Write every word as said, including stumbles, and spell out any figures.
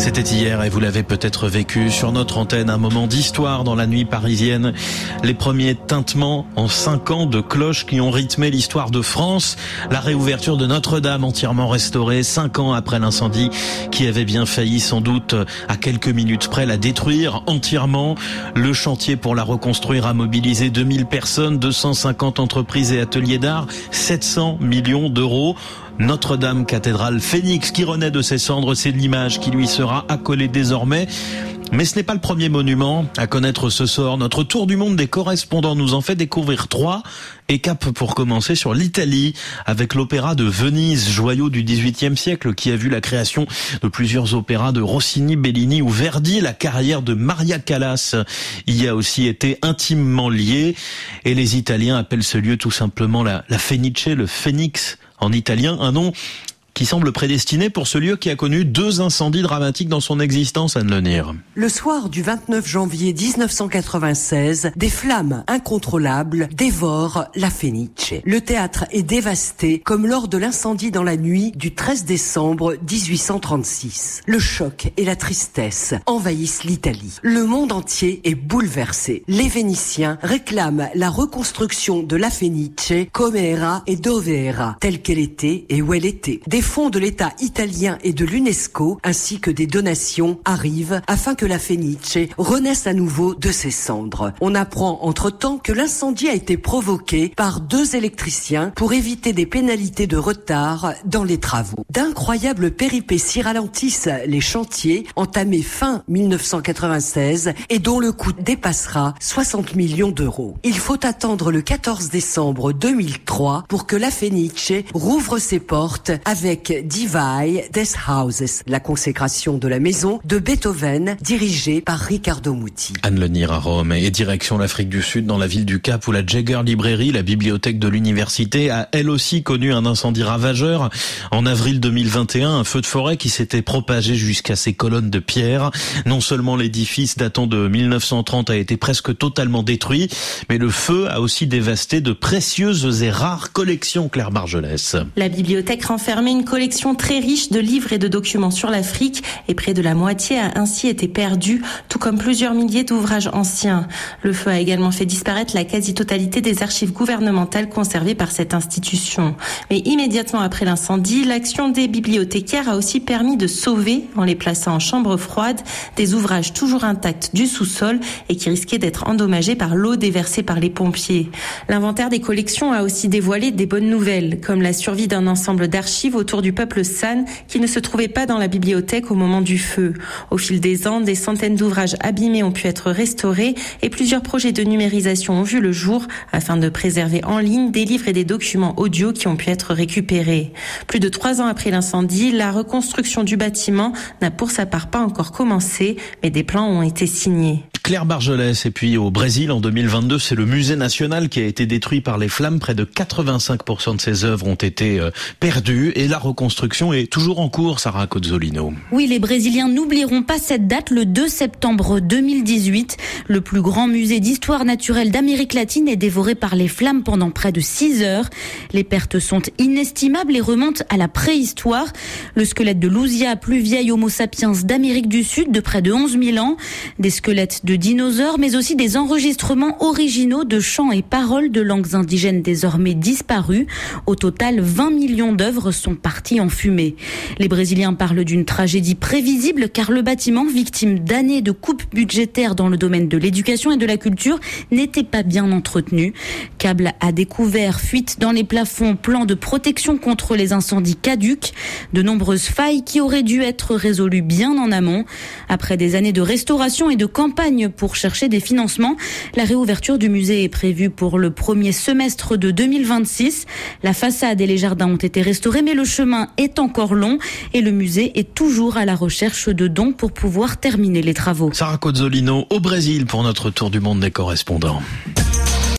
C'était hier et vous l'avez peut-être vécu sur notre antenne, un moment d'histoire dans la nuit parisienne. Les premiers tintements en cinq ans de cloches qui ont rythmé l'histoire de France. La réouverture de Notre-Dame entièrement restaurée, cinq ans après l'incendie qui avait bien failli sans doute à quelques minutes près la détruire entièrement. Le chantier pour la reconstruire a mobilisé deux mille personnes, deux cent cinquante entreprises et ateliers d'art, sept cents millions d'euros. Notre-Dame cathédrale phénix qui renaît de ses cendres, c'est l'image qui lui sera accolée désormais. Mais ce n'est pas le premier monument à connaître ce sort. Notre tour du monde des correspondants nous en fait découvrir trois. Et cap pour commencer sur l'Italie avec l'opéra de Venise, joyau du dix-huitième siècle qui a vu la création de plusieurs opéras de Rossini, Bellini ou Verdi. La carrière de Maria Callas y a aussi été intimement liée. Et les Italiens appellent ce lieu tout simplement la, la Fenice, le phénix en italien, un nom qui semble prédestiné pour ce lieu qui a connu deux incendies dramatiques dans son existence, Anne Lenir. Le soir du vingt-neuf janvier mille neuf cent quatre-vingt-seize, des flammes incontrôlables dévorent la Fenice. Le théâtre est dévasté comme lors de l'incendie dans la nuit du treize décembre mille huit cent trente-six. Le choc et la tristesse envahissent l'Italie. Le monde entier est bouleversé. Les Vénitiens réclament la reconstruction de la Fenice comme era et dove era, telle qu'elle était et où elle était. Des fonds de l'État italien et de l'UNESCO, ainsi que des donations, arrivent afin que la Fenice renaisse à nouveau de ses cendres. On apprend entre-temps que l'incendie a été provoqué par deux électriciens pour éviter des pénalités de retard dans les travaux. D'incroyables péripéties ralentissent les chantiers entamés fin mille neuf cent quatre-vingt-seize et dont le coût dépassera soixante millions d'euros. Il faut attendre le quatorze décembre deux mille trois pour que la Fenice rouvre ses portes avec Divai des Hauses, la consécration de la maison de Beethoven, dirigée par Riccardo Muti. Anne Lenir à Rome et direction l'Afrique du Sud, dans la ville du Cap, où la Jagger Librairie, la bibliothèque de l'université, a elle aussi connu un incendie ravageur. En avril deux mille vingt et un, un feu de forêt qui s'était propagé jusqu'à ses colonnes de pierre. Non seulement l'édifice datant de mille neuf cent trente a été presque totalement détruit, mais le feu a aussi dévasté de précieuses et rares collections, Claire Bargelès. La bibliothèque renfermait une collection très riche de livres et de documents sur l'Afrique et près de la moitié a ainsi été perdue, tout comme plusieurs milliers d'ouvrages anciens. Le feu a également fait disparaître la quasi-totalité des archives gouvernementales conservées par cette institution. Mais immédiatement après l'incendie, l'action des bibliothécaires a aussi permis de sauver, en les plaçant en chambre froide, des ouvrages toujours intacts du sous-sol et qui risquaient d'être endommagés par l'eau déversée par les pompiers. L'inventaire des collections a aussi dévoilé des bonnes nouvelles, comme la survie d'un ensemble d'archives autour du peuple San qui ne se trouvait pas dans la bibliothèque au moment du feu. Au fil des ans, des centaines d'ouvrages abîmés ont pu être restaurés et plusieurs projets de numérisation ont vu le jour afin de préserver en ligne des livres et des documents audio qui ont pu être récupérés. Plus de trois ans après l'incendie, la reconstruction du bâtiment n'a pour sa part pas encore commencé, mais des plans ont été signés. Claire Bargelès. Et puis au Brésil, en deux mille vingt-deux, c'est le musée national qui a été détruit par les flammes. Près de quatre-vingt-cinq pour cent de ses œuvres ont été euh, perdues et la reconstruction est toujours en cours, Sarah Cozzolino. Oui, les Brésiliens n'oublieront pas cette date, le deux septembre deux mille dix-huit. Le plus grand musée d'histoire naturelle d'Amérique latine est dévoré par les flammes pendant près de six heures. Les pertes sont inestimables et remontent à la préhistoire. Le squelette de Luzia, plus vieil Homo sapiens d'Amérique du Sud, de près de onze mille ans. Des squelettes de dinosaures, mais aussi des enregistrements originaux de chants et paroles de langues indigènes désormais disparues. Au total, vingt millions d'œuvres sont parties en fumée. Les Brésiliens parlent d'une tragédie prévisible car le bâtiment, victime d'années de coupes budgétaires dans le domaine de l'éducation et de la culture, n'était pas bien entretenu. Câbles à découvert, fuites dans les plafonds, plans de protection contre les incendies caducs, de nombreuses failles qui auraient dû être résolues bien en amont. Après des années de restauration et de campagne pour chercher des financements, la réouverture du musée est prévue pour le premier semestre de deux mille vingt-six. La façade et les jardins ont été restaurés, mais le chemin est encore long et le musée est toujours à la recherche de dons pour pouvoir terminer les travaux. Sarah Cozzolino au Brésil pour notre tour du monde des correspondants.